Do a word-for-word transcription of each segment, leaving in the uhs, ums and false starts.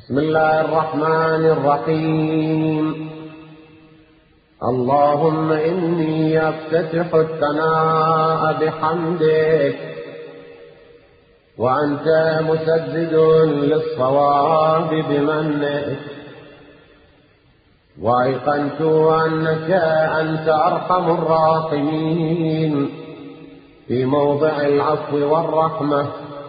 بسم الله الرحمن الرحيم. اللهم إني أفتتح الثناء بحمدك، وأنت مسدد للصواب بمنك، وأيقنت أنك أنت أرحم الراحمين في موضع العفو والرحمة،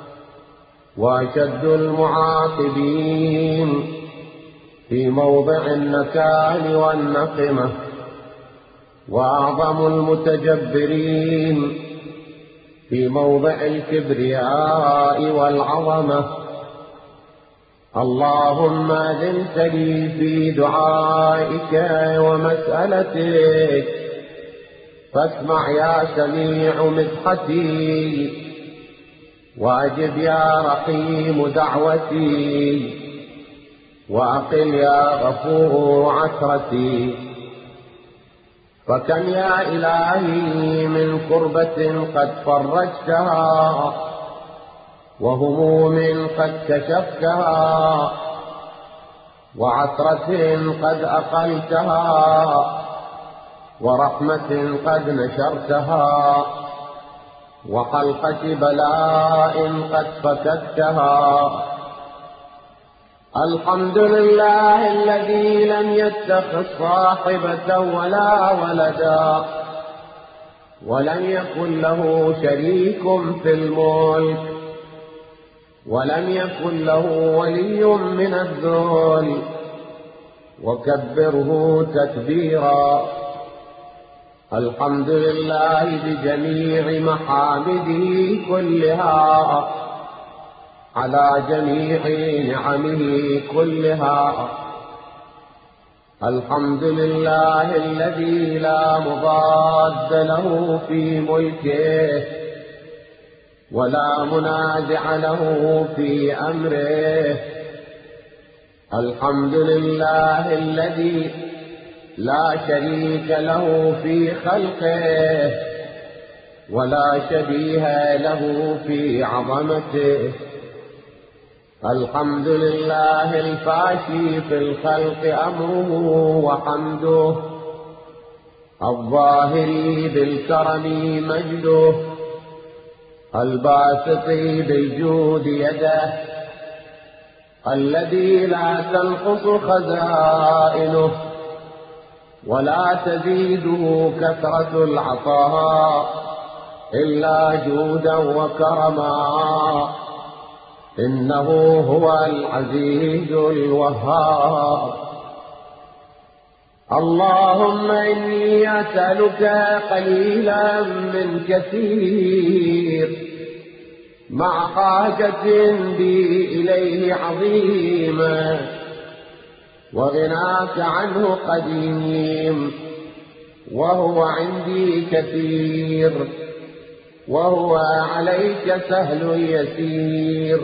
وأشد المعاقبين في موضع النكال والنقمة، وأعظم المتجبرين في موضع الكبرياء والعظمة. اللهم أذنت لي في دعائك ومسألتك، فاسمع يا سميع مدحتي، وأجب يا رحيم دعوتي، وأقل يا غفور عثرتي. فكم يا إلهي من كربة قد فرجتها، وهموم قد كشفتها، وعثرة قد أقلتها، ورحمة قد نشرتها، وحلقة بلاء قد فككتها. الحمد لله الذي لم يتخذ صاحبة ولا ولدا، ولم يكن له شريك في الملك، ولم يكن له ولي من الذل، وكبره تكبيرا. الحمد لله بجميع محامده كلها، على جميع نعمه كلها. الحمد لله الذي لا مضاد له في ملكه، ولا منازع له في أمره. الحمد لله الذي لا شريك له في خلقه، ولا شبيه له في عظمته. الحمد لله الفاشي في الخلق أمره وحمده، الظاهر بالكرم مجده، الباسط بالجود يده، الذي لا تنقص خزائنه، ولا تزيده كثرة العطاء إلا جودا وكرما. إنه هو العزيز الوهاب. اللهم إني أسألك قليلا من كثير، مع حاجة بي إليه عظيمة، وغناك عنه قديم، وهو عندي كثير، وهو عليك سهل يسير.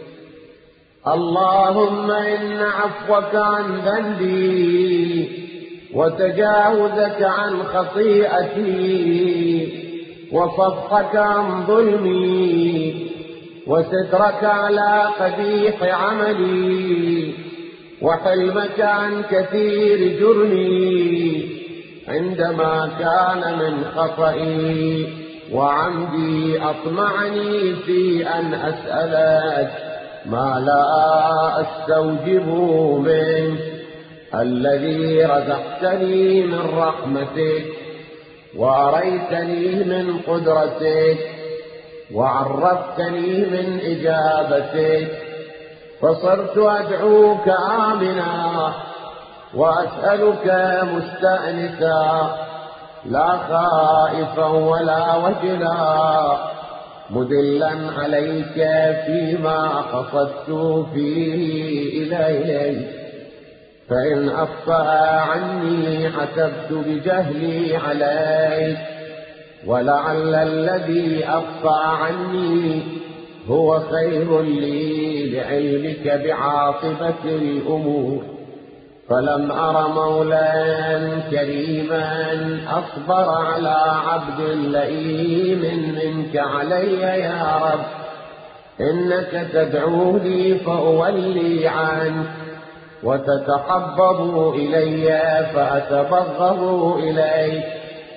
اللهم إن عفوك عن ذنبي، وتجاوزك عن خطيئتي، وصفحك عن ظلمي، وسترك على قبيح عملي، وحلمك عن كثير جرمي، عندما كان من خطئي وعمدي أطمعني في أن أسألك ما لا أستوجب منك، الذي رزقتني من رحمتك، وأريتني من قدرتك، وعرفتني من إجابتك، فصرت أدعوك آمنا، وأسألك مستأنسا، لا خائفا ولا وجلا، مدلا عليك فيما قصدت فيه إليك. فإن أخطأ عني حسبت بجهلي عليك، ولعل الذي أخطأ عني هو خير لي لعلمك بعاقبة الأمور. فلم أر مولا كريما أصبر على عبد لئيم منك علي يا رب، إنك تدعوني فأولي عنك، وتتحبب إلي فأتبغض إليك،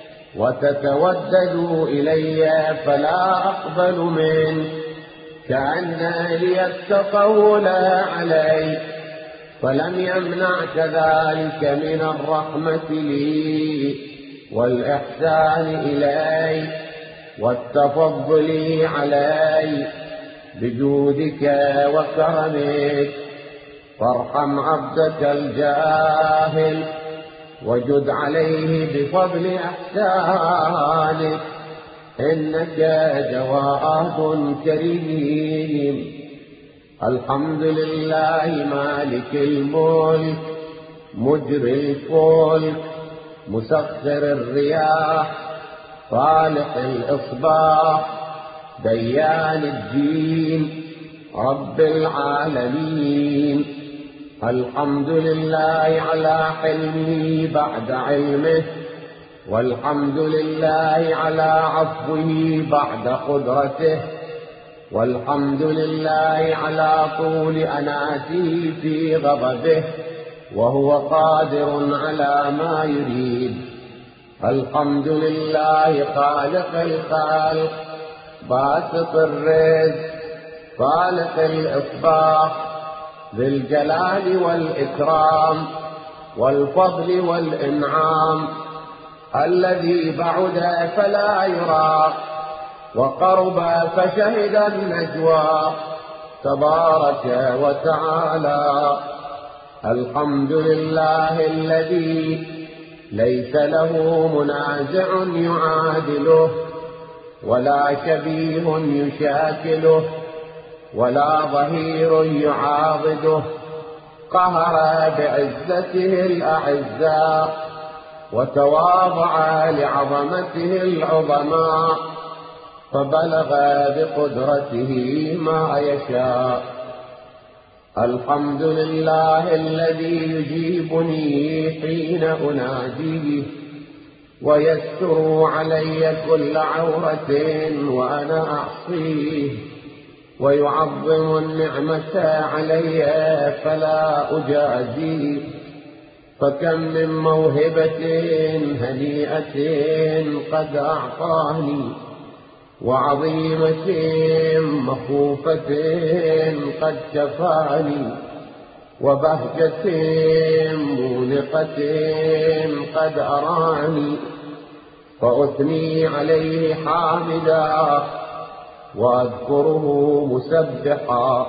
وتتودد إلي فلا أقبل منك، كأن لي التطول عليك، فلم يمنعك ذلك من الرحمة لي والإحسان إلي والتفضل علي بجودك وكرمك، فارحم عبدك الجاهل وجد عليه بفضل إحسانك، إنك جواد كريم. الحمد لله مالك الملك مجري الفلك مسخر الرياح خالق الإصباح ديان الدين رب العالمين. الحمد لله على حلمه بعد علمه، والحمد لله على عفوه بعد قدرته، والحمد لله على طول أناته في غضبه وهو قادر على ما يريد. الحمد لله خالق الخلق باسط الرزق خالق الإصباح ذي الجلال والإكرام والفضل والإنعام، الذي بعد فلا يرى وقرب فشهد النجوى تبارك وتعالى. الحمد لله الذي ليس له منازع يعادله، ولا شبيه يشاكله، ولا ظهير يعاضده، قهر بعزته الأعزاء وتواضع لعظمته العظماء، فبلغ بقدرته ما يشاء. الحمد لله الذي يجيبني حين أناديه، ويستر علي كل عورة وأنا أعصيه، ويعظم النعمة علي فلا أجازيه. فكم من موهبة هنيئة قد أعطاني، وعظيمة مخوفة قد شفاني، وبهجة مونقة قد أراني، فأثني عليه حامدا وأذكره مسبحا.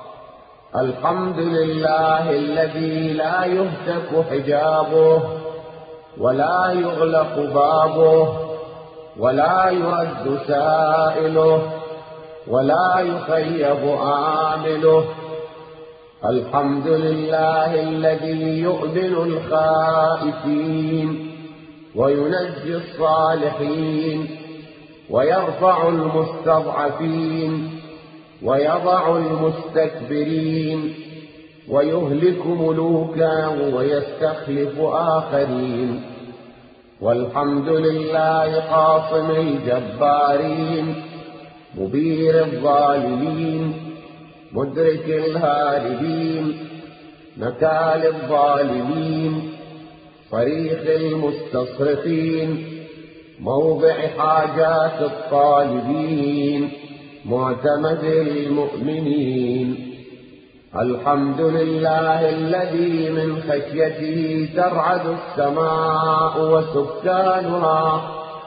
الحمد لله الذي لا يهتك حجابه ولا يغلق بابه ولا يرد سائله ولا يخيب آمله. الحمد لله الذي يؤمن الخائفين وينجي الصالحين ويرفع المستضعفين ويضع المستكبرين، ويهلك ملوكا ويستخلف آخرين. والحمد لله قاصم الجبارين مبير الظالمين مدرك الهاربين نكال الظالمين صريخ المستصرخين موضع حاجات الطالبين معتمد المؤمنين. الحمد لله الذي من خشيته ترعد السماء وسكانها،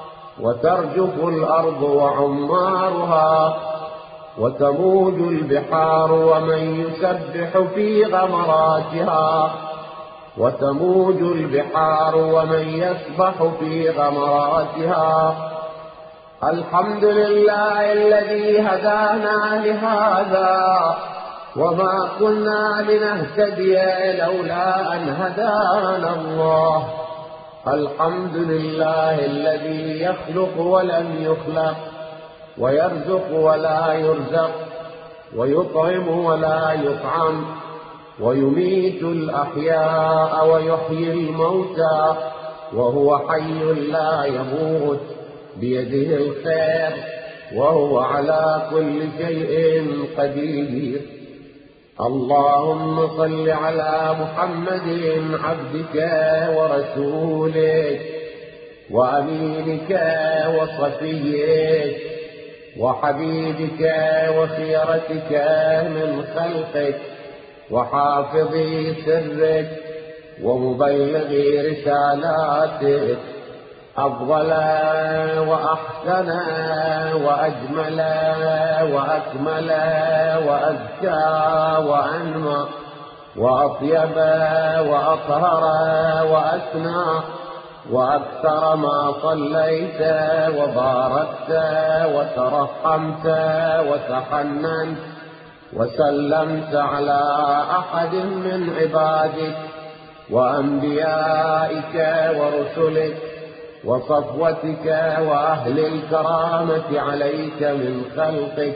وترجف الأرض وعمارها، وتموج البحار ومن يسبح في غمراتها، وتموج البحار ومن يسبح في غمراتها. الحمد لله الذي هدانا لهذا وما كنا لنهتدي لولا أن هدانا الله. الحمد لله الذي يخلق ولم يخلق، ويرزق ولا يرزق، ويطعم ولا يطعم، ويميت الأحياء ويحيي الموتى، وهو حي لا يموت بيده الخير وهو على كل شيء قدير. اللهم صل على محمد عبدك ورسولك وأمينك وصفيك وحبيبك وخيرتك من خلقك وحافظ سرك ومبلغ رسالاتك، أفضل وأحسن وأجمل وأكمل وأزكى وأنمى وأطيب وأطهر وأسنى وأكثر ما صليت وباركت وترحمت وتحننت وسلمت على أحد من عبادك وأنبيائك ورسلك وصفوتك وأهل الكرامة عليك من خلقك.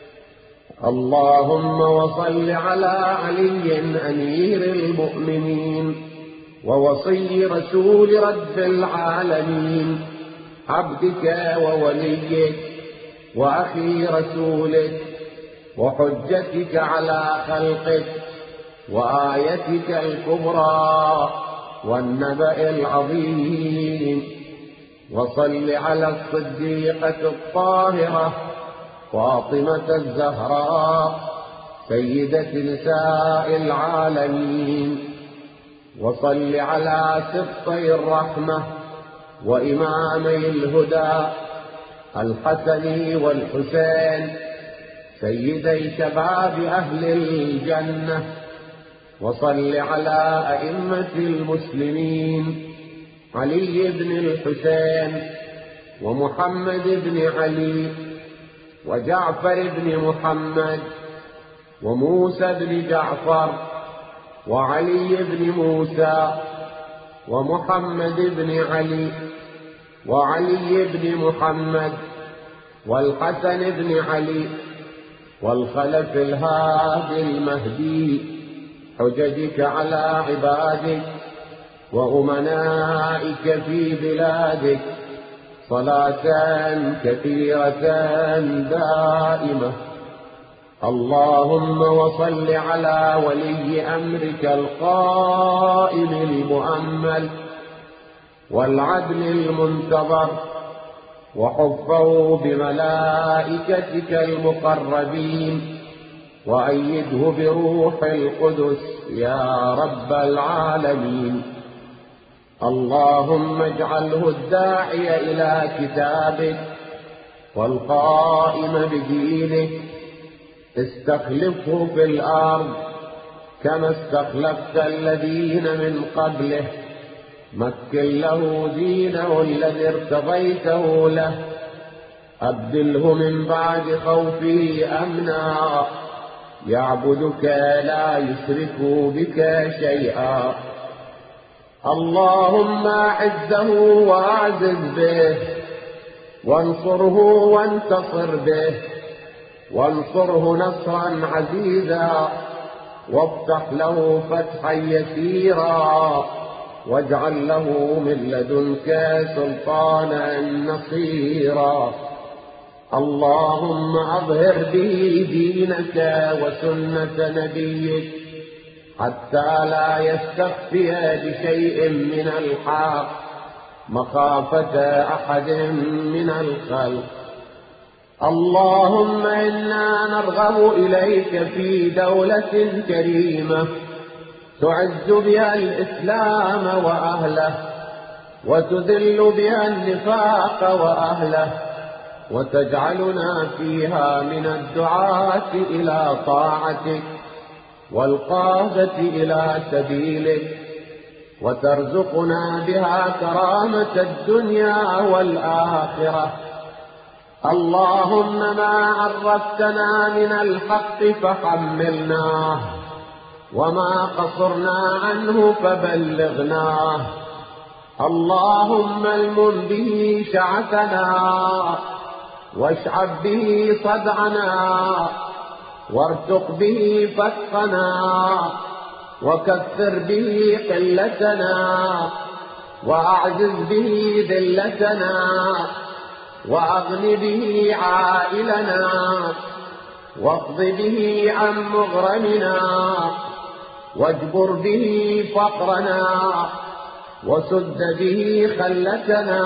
اللهم وصل على علي أمير المؤمنين ووصي رسول رب العالمين، عبدك ووليك وأخي رسولك وحجتك على خلقك وآيتك الكبرى والنبأ العظيم. وصل على الصديقة الطاهرة فاطمة الزهراء سيدة نساء العالمين. وصل على سبطي الرحمة وإمامي الهدى الحسن والحسين سيدي شباب أهل الجنة. وصل على أئمة المسلمين علي بن الحسين ومحمد بن علي وجعفر بن محمد وموسى بن جعفر وعلي بن موسى ومحمد بن علي وعلي بن محمد والحسن بن علي والخلف الهادي المهدي، حججك على عبادك وأمنائك في بلادك صلاة كثيرة دائمة. اللهم وصل على ولي أمرك القائم المؤمل والعدل المنتظر وحفه بملائكتك المقربين وأيده بروح القدس يا رب العالمين. اللهم اجعله الداعي إلى كتابك والقائم بدينك، استخلفه في الأرض كما استخلفت الذين من قبله، مكن له دينه الذي ارتضيته له، أبدله من بعد خوفه أمنا يعبدك لا يشرك بك شيئا. اللهم أعزه وأعزز به وانصره وانتصر به وانصره نصرا عزيزا وافتح له فتحا يسيرا واجعل له من لدنك سلطانا نصيرا. اللهم أظهر به دينك وسنة نبيك حتى لا يستخفي بشيء من الحق مخافة أحد من الخلق. اللهم إنا نرغب إليك في دولة كريمة تعز بها الإسلام وأهله وتذل بها النفاق وأهله وتجعلنا فيها من الدعاة إلى طاعتك والقادة إلى سبيلك وترزقنا بها كرامة الدنيا والآخرة. اللهم ما عرفتنا من الحق فحملناه وما قصرنا عنه فبلغناه. اللهم المن به شعثنا واشعب به صدعنا وارتق به فتقنا وكثر به قلتنا وأعزز به ذلتنا وأغن به عائلنا واقض به عن مغرمنا، واجبر به فقرنا، وسد به خلتنا،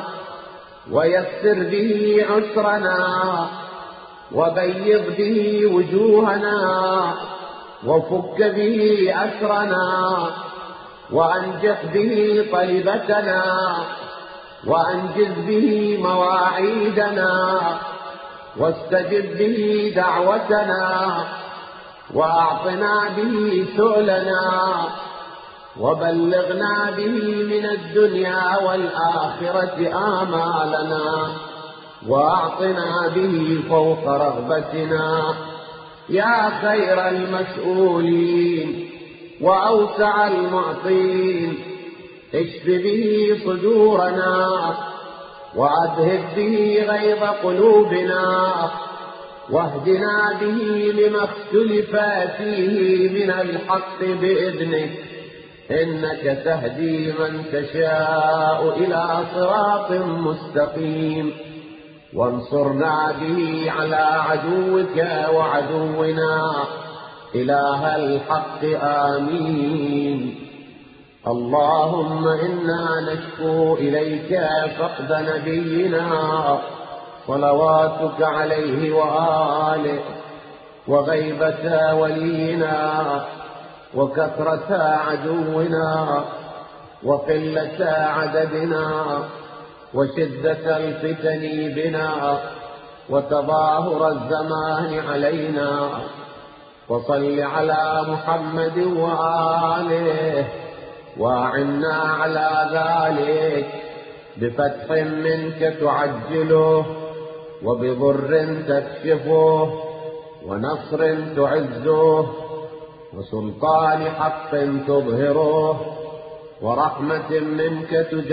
ويسر به عسرنا، وبيض به وجوهنا، وفك به أسرنا، وأنجح به طلبتنا، وأنجز به مواعيدنا، واستجب به دعوتنا، وأعطنا به سؤلنا، وبلغنا به من الدنيا والآخرة آمالنا، وأعطنا به فوق رغبتنا يا خير المسؤولين وأوسع المعطين. اشف به صدورنا، وأذهب به غيظ قلوبنا، واهدنا به لما اختلف فيه من الحق بإذنك، إنك تهدي من تشاء إلى صراط مستقيم. وانصرنا به على عدوك وعدونا إله الحق آمين. اللهم إنا نشكو إليك فقد نبينا صلواتك عليه وآله، وغيبة ولينا، وكثرة عدونا، وقلة عددنا، وشدة الفتن بنا، وتظاهر الزمان علينا. وصل على محمد وآله، وأعنا على ذلك بفتح منك تعجله، وبضر تكشفه، ونصر تعزه، وسلطان حق تظهره، ورحمة منك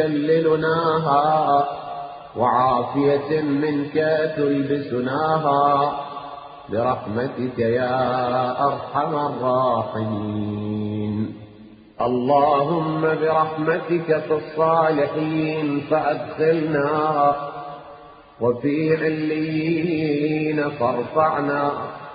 تجللناها، وعافية منك تلبسناها، برحمتك يا أرحم الراحمين. اللهم برحمتك في الصالحين فأدخلنا، وفي عليين فارفعنا،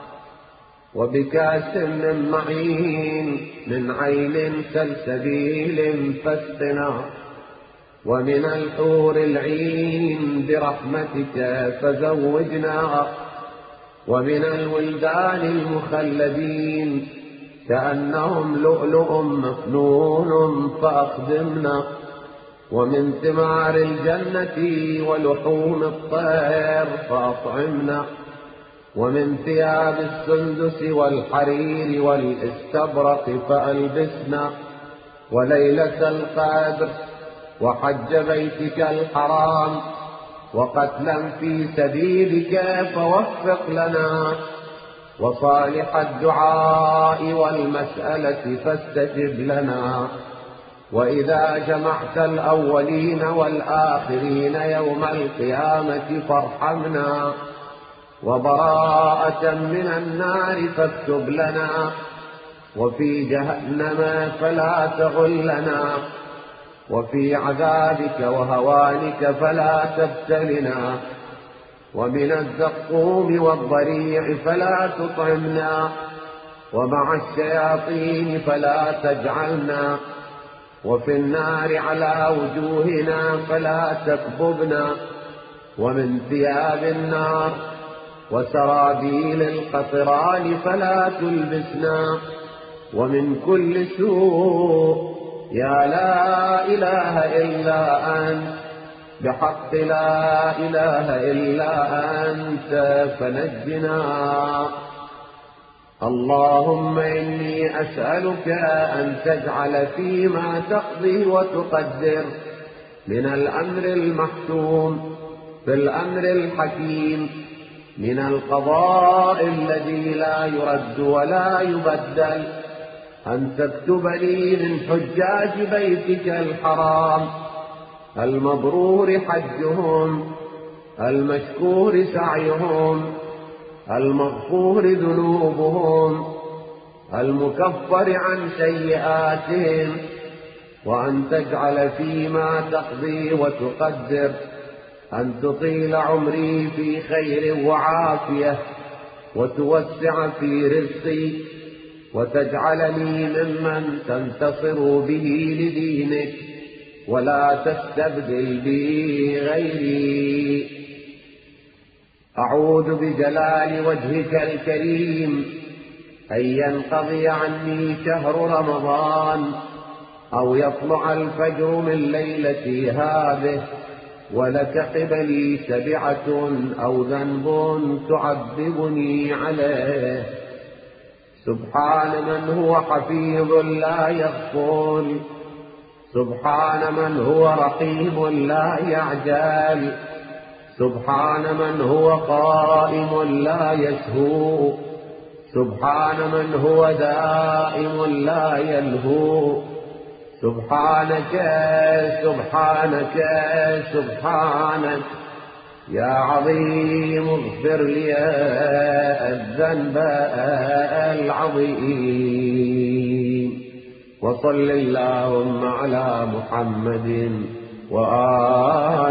وبكاس من معين من عين سلسبيل فاسقنا، ومن الحور العين برحمتك فزوجنا، ومن الولدان المخلدين كأنهم لؤلؤ مكنون فأخدمنا، ومن ثمار الجنة ولحوم الطير فأطعمنا، ومن ثياب السندس والحرير والاستبرق فألبسنا، وليلة القدر، وحج بيتك الحرام، وقتلا في سبيلك فوفق لنا، وصالح الدعاء والمسألة فاستجب لنا. وإذا جمعت الأولين والآخرين يوم القيامة فارحمنا، وبراءة من النار فاكتب لنا، وفي جهنم فلا تغلنا، وفي عذابك وهوانك فلا تبتلنا، ومن الزقوم والضريع فلا تطعمنا، ومع الشياطين فلا تجعلنا، وفي النار على وجوهنا فلا تكببنا، ومن ثياب النار وسرابيل القطران فلا تلبسنا، ومن كل سوء يا لا إله إلا أنت، بحق لا إله إلا أنت فنجنا. اللهم إني أسألك أن تجعل فيما تقضي وتقدر من الأمر المحتوم في الأمر الحكيم، من القضاء الذي لا يرد ولا يبدل، أن تكتب لي من حجاج بيتك الحرام المبرور حجهم، المشكور سعيهم، المغفور ذنوبهم، المكفر عن سيئاتهم، وأن تجعل فيما تقضي وتقدر أن تطيل عمري في خير وعافية، وتوسع في رزقي، وتجعلني ممن تنتصر به لدينك، ولا تستبدل بي غيري. أعوذ بجلال وجهك الكريم أن ينقضي عني شهر رمضان، أو يطلع الفجر من ليلتي هذه ولك قبلي سبعة أو ذنب تعذبني عليه. سبحان من هو حفيظ لا يغفل، سبحان من هو رقيب لا يعجل، سبحان من هو قائم لا يسهو، سبحان من هو دائم لا يلهو. سبحانك سبحانك سبحانك يا عظيم اغفر لي الذنب العظيم. وصل اللهم على محمد وآله